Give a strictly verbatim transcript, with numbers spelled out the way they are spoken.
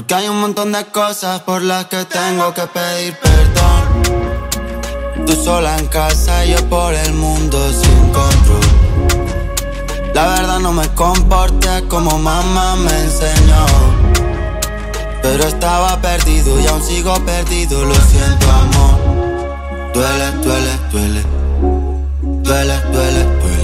Porque hay un montón de cosas por las que tengo que pedir perdón. Tú sola en casa y yo por el mundo sin control. La verdad no me comporté como mamá me enseñó, pero estaba perdido y aún sigo perdido, lo siento amor. Duele, duele, duele. Duele, duele, duele.